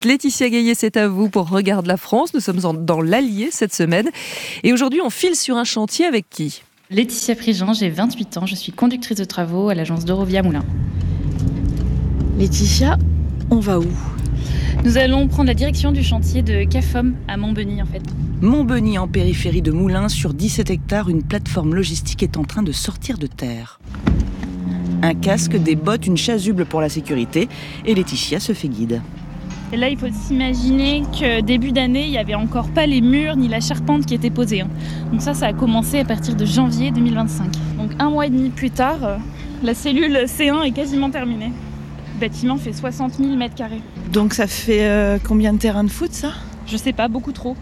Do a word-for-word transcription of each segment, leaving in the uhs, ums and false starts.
Laetitia Gaillet, c'est à vous pour Regarde la France. Nous sommes en, dans l'Allier cette semaine. Et aujourd'hui, on file sur un chantier avec qui ? Laetitia Prigent, j'ai vingt-huit ans, je suis conductrice de travaux à l'agence d'Eurovia Moulins. Laetitia, on va où ? Nous allons prendre la direction du chantier de CAFOM à Montbeny en fait. Montbeny, en périphérie de Moulins, sur dix-sept hectares, une plateforme logistique est en train de sortir de terre. Un casque, des bottes, une chasuble pour la sécurité, et Laetitia se fait guide. Et là, il faut s'imaginer que début d'année, il n'y avait encore pas les murs ni la charpente qui était posée. Donc ça, ça a commencé à partir de janvier deux mille vingt-cinq. Donc un mois et demi plus tard, la cellule C un est quasiment terminée. Le bâtiment fait soixante mille mètres carrés. Donc ça fait euh, combien de terrains de foot, ça ? Je sais pas, beaucoup trop.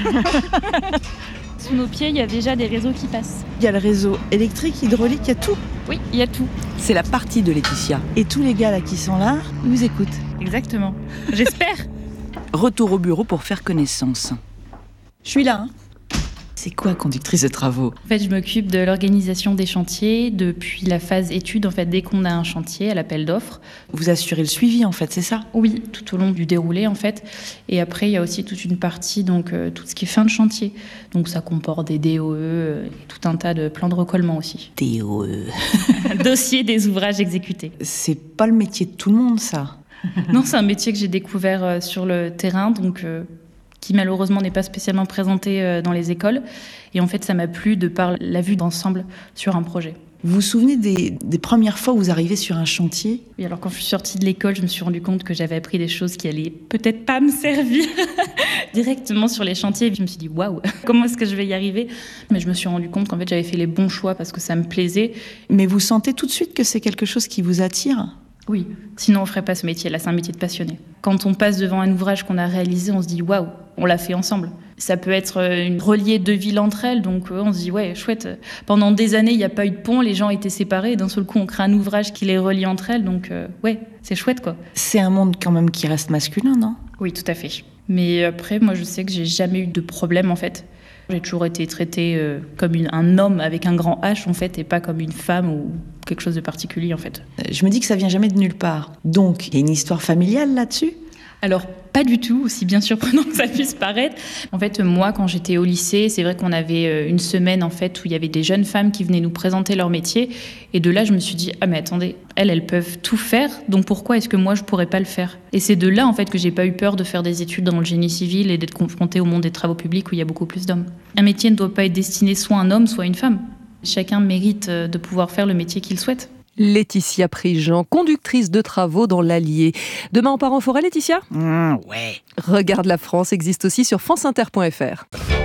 Sous nos pieds, il y a déjà des réseaux qui passent. Il y a le réseau électrique, hydraulique, il y a tout. Oui, il y a tout. C'est la partie de Laetitia. Et tous les gars là qui sont là, ils vous écoutent. Exactement. J'espère. Retour au bureau pour faire connaissance. Je suis là. Hein. C'est quoi, conductrice de travaux ? En fait, je m'occupe de l'organisation des chantiers depuis la phase étude. En fait, dès qu'on a un chantier à l'appel d'offres. Vous assurez le suivi, en fait, c'est ça ? Oui, tout au long du déroulé, en fait. Et après, il y a aussi toute une partie, donc euh, tout ce qui est fin de chantier. Donc, ça comporte des D O E euh, et tout un tas de plans de recollement aussi. D O E. Dossier des ouvrages exécutés. C'est pas le métier de tout le monde, ça. Non, c'est un métier que j'ai découvert euh, sur le terrain, donc euh, qui malheureusement n'est pas spécialement présenté euh, dans les écoles. Et en fait, ça m'a plu de par la vue d'ensemble sur un projet. Vous vous souvenez des, des premières fois où vous arrivez sur un chantier ? Et alors, quand je suis sortie de l'école, je me suis rendu compte que j'avais appris des choses qui allaient peut-être pas me servir directement sur les chantiers. Je me suis dit, waouh, comment est-ce que je vais y arriver ? Mais je me suis rendu compte qu'en fait, j'avais fait les bons choix parce que ça me plaisait. Mais vous sentez tout de suite que c'est quelque chose qui vous attire ? Oui, sinon on ne ferait pas ce métier-là, c'est un métier de passionné. Quand on passe devant un ouvrage qu'on a réalisé, on se dit waouh, on l'a fait ensemble. Ça peut être une relier deux villes entre elles, donc on se dit ouais, chouette. Pendant des années, il n'y a pas eu de pont, les gens étaient séparés, et d'un seul coup, on crée un ouvrage qui les relie entre elles, donc euh, ouais, c'est chouette quoi. C'est un monde quand même qui reste masculin, non ? Oui, tout à fait. Mais après, moi je sais que j'ai jamais eu de problème en fait. J'ai toujours été traitée euh, comme une, un homme avec un grand H en fait, et pas comme une femme ou quelque chose de particulier en fait. Je me dis que ça vient jamais de nulle part. Donc, il y a une histoire familiale là-dessus ? Alors, pas du tout, aussi bien surprenant que ça puisse paraître. En fait, moi, quand j'étais au lycée, c'est vrai qu'on avait une semaine en fait où il y avait des jeunes femmes qui venaient nous présenter leur métier. Et de là, je me suis dit, ah mais attendez, elles, elles peuvent tout faire, donc pourquoi est-ce que moi, je pourrais pas le faire ? Et c'est de là, en fait, que j'ai pas eu peur de faire des études dans le génie civil et d'être confrontée au monde des travaux publics où il y a beaucoup plus d'hommes. Un métier ne doit pas être destiné soit à un homme, soit à une femme. Chacun mérite de pouvoir faire le métier qu'il souhaite. Laetitia Prigent, conductrice de travaux dans l'Allier. Demain, on part en forêt, Laetitia ? Mmh, ouais. Regarde la France existe aussi sur franceinter point f r.